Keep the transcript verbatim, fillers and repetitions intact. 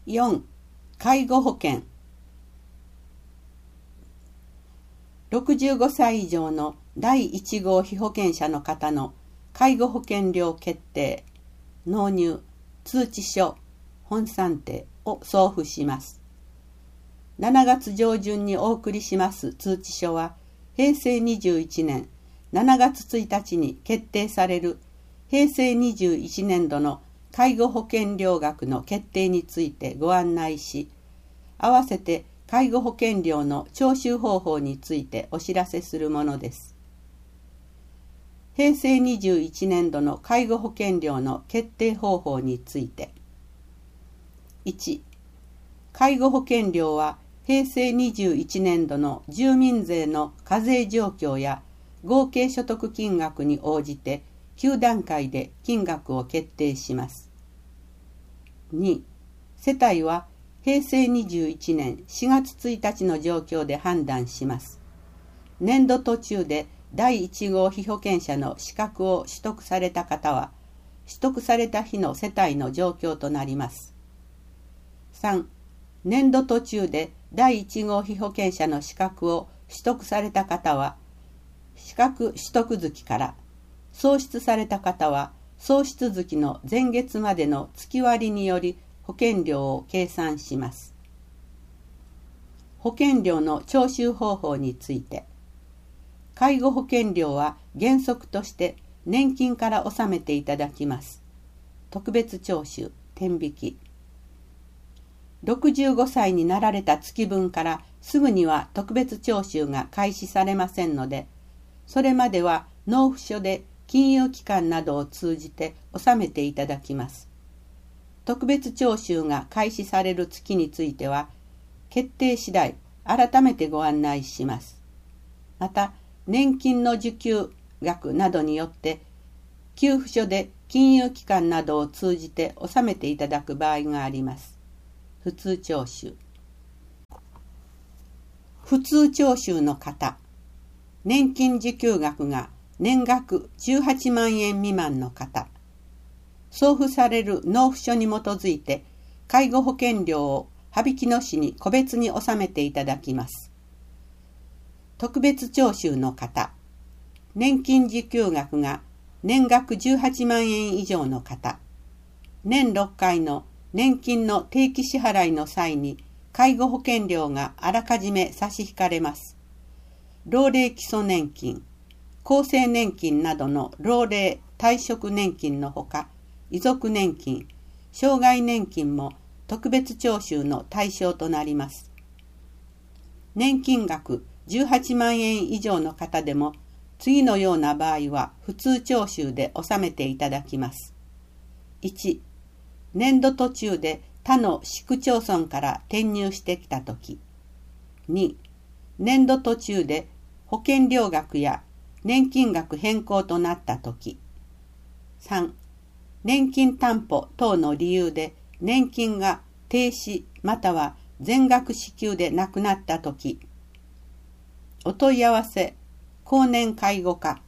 よん、介護保険。ろくじゅうごさい以上のだいいち号被保険者の方の介護保険料決定、納入、通知書、本算定を送付します。しちがつ上旬にお送りします通知書は、へいせいにじゅういちねんしちがつついたちに決定されるへいせいにじゅういちねんどの介護保険料額の決定についてご案内し、合わせて介護保険料の徴収方法についてお知らせするものです。へいせいにじゅういちねんどの介護保険料の決定方法について。いち、介護保険料はへいせいにじゅういちねんどの住民税の課税状況や合計所得金額に応じてきゅうだんかいで金額を決定します。に、世帯はへいせいにじゅういちねんしがつついたちの状況で判断します。年度途中でだいいち号被保険者の資格を取得された方は、取得された日の世帯の状況となります。さん、年度途中でだいいち号被保険者の資格を取得された方は、資格取得月から、創出された方は、創出月の前月までの月割により保険料を計算します。保険料の徴収方法について。介護保険料は原則として年金から納めていただきます。特別徴収、天引き。ろくじゅうごさいになられた月分からすぐには特別徴収が開始されませんので、それまでは納付書で金融機関などを通じて納めていただきます。特別徴収が開始される月については、決定次第改めてご案内します。また、年金の受給額などによって、給付書で金融機関などを通じて納めていただく場合があります。普通徴収。普通徴収の方、年金受給額が年額じゅうはちまんえん未満の方、送付される納付書に基づいて介護保険料を羽引野市に個別に納めていただきます。特別徴収の方、年金受給額が年額じゅうはちまんえん以上の方、年ろっかいの年金の定期支払いの際に介護保険料があらかじめ差し引かれます。老齢基礎年金、厚生年金などの老齢退職年金のほか、遺族年金、障害年金も特別徴収の対象となります。年金額じゅうはちまんえん以上の方でも、次のような場合は普通徴収で納めていただきます。いち、年度途中で他の市区町村から転入してきたとき。に、年度途中で保険料額や年金額変更となったとき。さん、年金担保等の理由で年金が停止または全額支給でなくなったとき。お問い合わせ、高年介護課